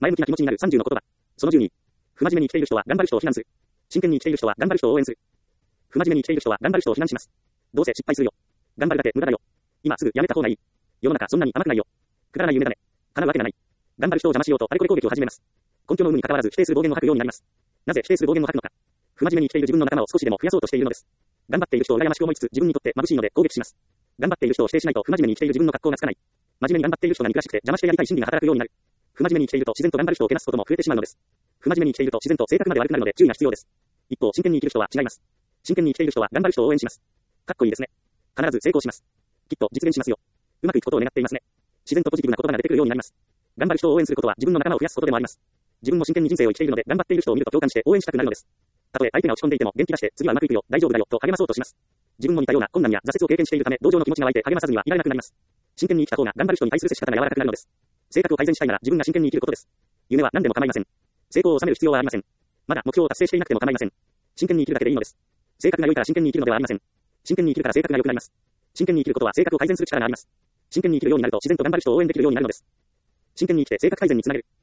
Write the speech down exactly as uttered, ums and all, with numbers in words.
前向きな気持ちになるさんじゅうの言葉。そのじゅうに。不真面目に生きている人は頑張る人を非難する。真剣に生きている人は頑張る人を応援する。不真面目に生きている人は頑張る人を非難します。どうせ失敗するよ。頑張るだけ無駄だよ。今すぐやめた方がいい。世の中そんなに甘くないよ。くだらない夢だね。叶うわけがない。頑張る人を邪魔しようとあれこれ攻撃を始めます。根拠の有無に関わらず否定する暴言を吐くようになります。なぜ否定する暴言を吐くのか。不真面目に生きている自分の仲間を少しでも増やそうとしているのです。頑張っている人を羨ましく思いつつ自分にとって眩しいので攻撃します。頑張っている人を否定しないと不真面目に生きている自分の格好がつかない。真面目に頑張っている人が憎らしくて邪魔してやりたい心理が働くようになる。不真面目に生きていると自然と頑張る人をけなすことも増えてしまうのです。不真面目に生きていると自然と性格まで悪くなるので注意が必要です。一方、真剣に生きる人は違います。真剣に生きている人は頑張る人を応援します。かっこいいですね。必ず成功します。きっと実現しますよ。うまくいくことを願っていますね。自然とポジティブな言葉が出てくるようになります。頑張る人を応援することは自分の仲間を増やすことでもあります。自分も真剣に人生を生きているので頑張っている人を見ると共感して応援したくなるのです。たとえ相手が落ち込んでいても元気出して次はうまくいくよ、大丈夫だよと励まそうとします。自分も似たような困難や挫折を経験しているため同情の気持ちが湧いて励まさずにはいられなくなります。真剣に生きた方が頑張る人に対する接し方が柔らかくなるのです。性格を改善したいなら自分が真剣に生きることです。夢は何でも構いません。成功を収める必要はありません。まだ目標を達成していなくても構いません。真剣に生きるだけでいいのです。性格が良いから真剣に生きるのではありません。真剣に生きるから性格が良くなります。真剣に生きることは性格を改善する力があります。真剣に生きるようになると自然と頑張る人を応援できるようになるのです。真剣に生きて性格改善につなげる。